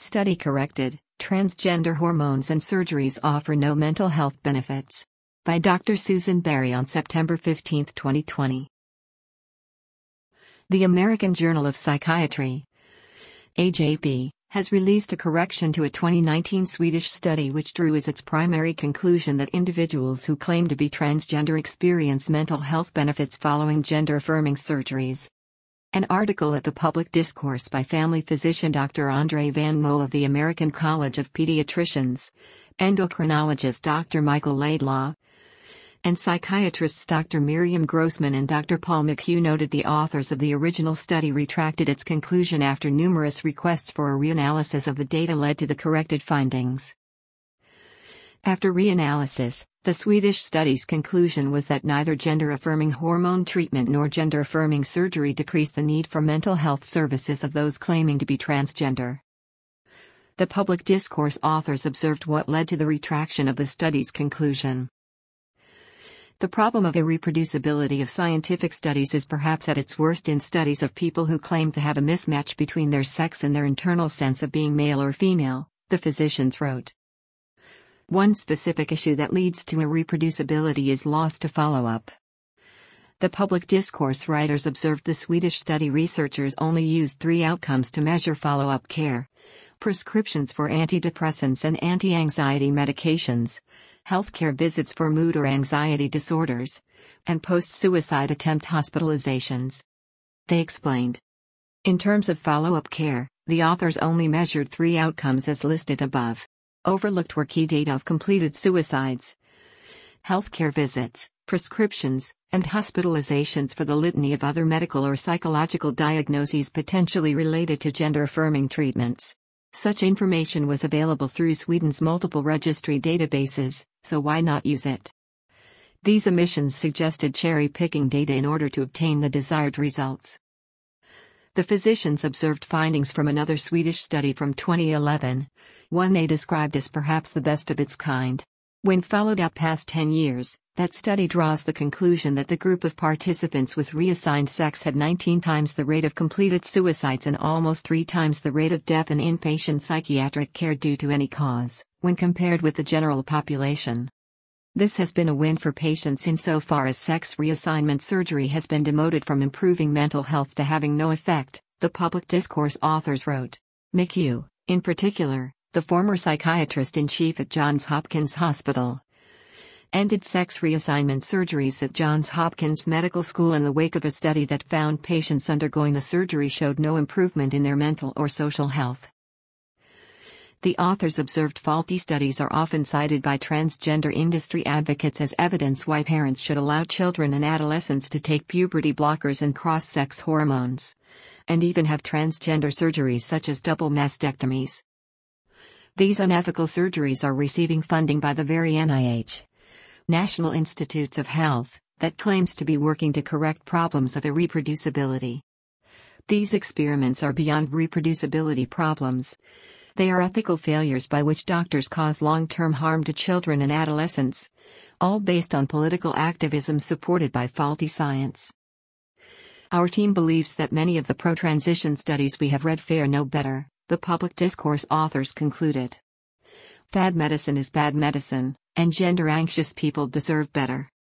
Study corrected, transgender hormones and surgeries offer no mental health benefits. By Dr. Susan Berry on September 15, 2020. The American Journal of Psychiatry, AJP, has released a correction to a 2019 Swedish study which drew as its primary conclusion that individuals who claim to be transgender experience mental health benefits following gender-affirming surgeries. An article at the Public Discourse by family physician Dr. Andre Van Mol of the American College of Pediatricians, endocrinologist Dr. Michael Laidlaw, and psychiatrists Dr. Miriam Grossman and Dr. Paul McHugh noted the authors of the original study retracted its conclusion after numerous requests for a reanalysis of the data led to the corrected findings. After reanalysis, the Swedish study's conclusion was that neither gender-affirming hormone treatment nor gender-affirming surgery decreased the need for mental health services of those claiming to be transgender. The Public Discourse authors observed what led to the retraction of the study's conclusion. The problem of irreproducibility of scientific studies is perhaps at its worst in studies of people who claim to have a mismatch between their sex and their internal sense of being male or female, the physicians wrote. One specific issue that leads to irreproducibility is loss to follow-up. The Public Discourse writers observed the Swedish study researchers only used 3 outcomes to measure follow-up care: prescriptions for antidepressants and anti-anxiety medications, healthcare visits for mood or anxiety disorders, and post-suicide attempt hospitalizations. They explained. In terms of follow-up care, the authors only measured 3 outcomes as listed above. Overlooked were key data of completed suicides, healthcare visits, prescriptions, and hospitalizations for the litany of other medical or psychological diagnoses potentially related to gender-affirming treatments. Such information was available through Sweden's multiple registry databases, so why not use it? These omissions suggested cherry-picking data in order to obtain the desired results. The physicians observed findings from another Swedish study from 2011, one they described as perhaps the best of its kind. When followed up past 10 years, that study draws the conclusion that the group of participants with reassigned sex had 19 times the rate of completed suicides and almost 3 times the rate of death in inpatient psychiatric care due to any cause, when compared with the general population. This has been a win for patients insofar as sex reassignment surgery has been demoted from improving mental health to having no effect, the Public Discourse authors wrote. McHugh, in particular, the former psychiatrist-in-chief at Johns Hopkins Hospital, ended sex reassignment surgeries at Johns Hopkins Medical School in the wake of a study that found patients undergoing the surgery showed no improvement in their mental or social health. The authors observed faulty studies are often cited by transgender industry advocates as evidence why parents should allow children and adolescents to take puberty blockers and cross-sex hormones, and even have transgender surgeries such as double mastectomies. These unethical surgeries are receiving funding by the very NIH, National Institutes of Health, that claims to be working to correct problems of irreproducibility. These experiments are beyond reproducibility problems. They are ethical failures by which doctors cause long-term harm to children and adolescents, all based on political activism supported by faulty science. Our team believes that many of the pro-transition studies we have read fare no better, the Public Discourse authors concluded. Fad medicine is bad medicine, and gender-anxious people deserve better.